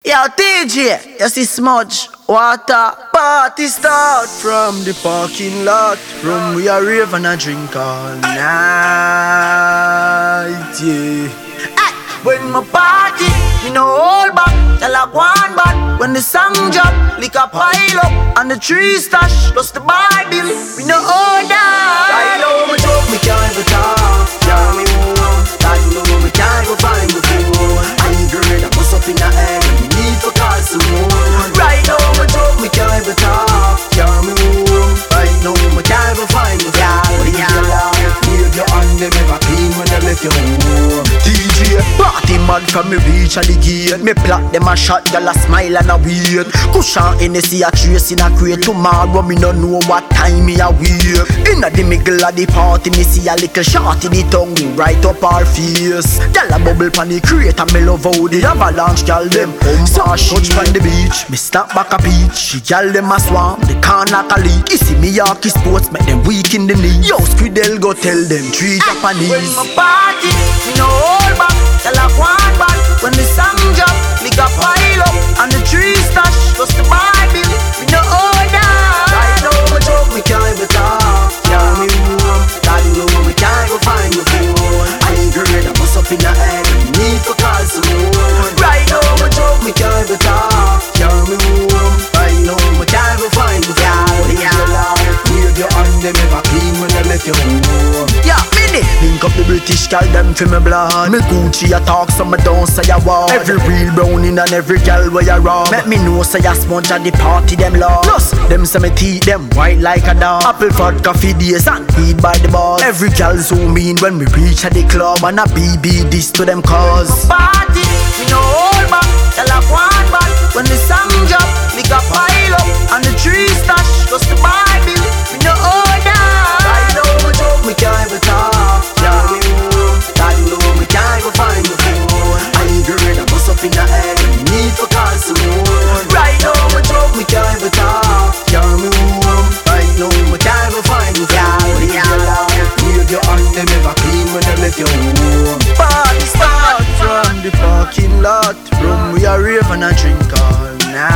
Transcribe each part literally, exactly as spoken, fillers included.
Yo, D J, you see smudge, water. Party start from the parking lot. From we are rave and a drink all night, yeah. Ay, when my party, me no hold back, tell I one back. When the song drop, lick a pile up, and the tree stash, plus the Bible, we no hold that. I know my joke, me can't even talk. Yeah, me home, I know me can't go find my phone. I girl, I bust up in the head, me need to call someone. Right now my joke, me can't even talk. Yeah, me home, right now me can't even find my phone. Leave your life, leave your hand, them ever clean when they left your home. D J, party mad from me reach at the gate. Me plot them a shot, y'all a smile and a wait. Cushion Hennessy a trace in a crate. Tomorrow me no know what time me a wait. Inna the middle of the party, me see a little shot in the tongue right up our face. Y'all a bubble pan the crate and me love how the avalanche y'all them so touch pan the beach. Me snap back a peach. Y'all them a swamp, the can like a leak. You see me Yorkie sports, make them weak in the knee. Yo, Squidel go tell them three Japanese. When my party, me no hold back, tell a one back. When the song drop, lick a pile up, and the tree stash, plus the Bible, we no hold that. Right now my joke, me can't even talk. Yeah, me home, God know me can't go find my phone. I ain't girl, I bust up in the head, need to call someone. Right now my joke, me can't even talk. Yeah, me home, right now me can't go find my phone. Leave your life, leave your hand, them ever clean when they left your home. Yeah, Minnie, link up the British girl, them for me blood. Me Gucci a talk, so me don't say a word. Every real browning and every girl where you rob. Make me know say a sponge at the party, them love. Plus, them say me teeth, them white like a dog. Apple vodka for days and weed by the ball. Every girl zoom in when we reach at the club, and a B B this to them cause party, we no hold back, tell a one back. When the song drop, lick a pile up, and the tree stash, plus the Bible, we no hold that. Right now my joke, me can't even talk. Yeah, me home, God know me can't even find my phone. I ain't girl, I bust up in the head, me need to call someone. Right now my joke, me can't even talk. Yeah, me home, right now me can't even find my phone. Leave your life, leave your hand, them ever clean when they left your home. Party start from the parking lot. From we are rave and a drink all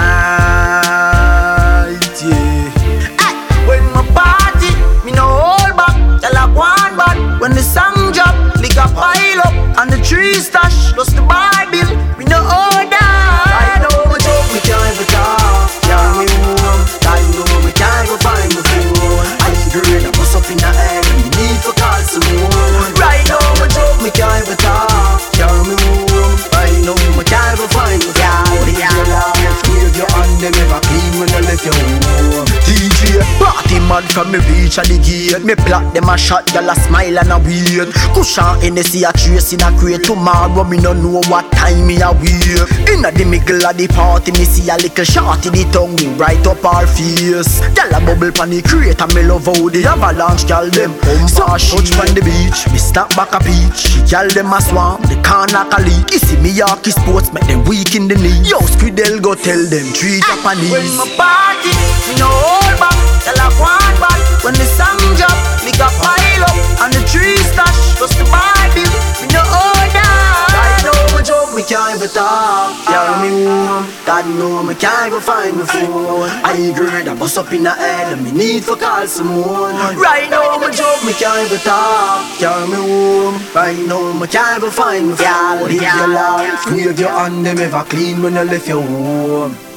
night, yeah. Ay, when my party, me no hold back, tell a one back. When the song drop, lick a pile up, and the tree stash, plus the Bible, we no hold that. I know my joke, me can't even talk. Yeah, me home, God know me can't even find my phone. I ain't girl, I bust up in the head, me need to call someone. Right now my joke, me can't even talk. Yeah, me home, right now me can't even find my phone. Leave your life, leave your hand, them ever clean when they left your home. D J, party mad from me reach at the gate. Me plot them a shot, y'all a smile and a wait. Cushion Hennessy a trace in a crate. Tomorrow me no know what time me a wait. Inna the middle of the party, me see a little shot in the tongue right up our face. Y'all a bubble pan the crate, and me love how the avalanche y'all them so touch pan the beach. Me snap back a peach. Y'all them a swamp, the can like a leak. You see me Yorkie sports, make them weak in the knee. Yo, Squidel go tell them three Japanese. When my party, me no hold back, tell a one back. When the song drop, lick a pile up, and the tree stash, plus the Bible, we no hold that. Right now my joke, me can't even talk. Yeah, me home, God know me can't even find my phone. I ain't girl, I bust up in the head, and me need to call someone. Right now my joke, me can't even talk. Yeah, me home, right now me can't even find my phone. Leave your life, leave your hand, them ever clean when they left your home.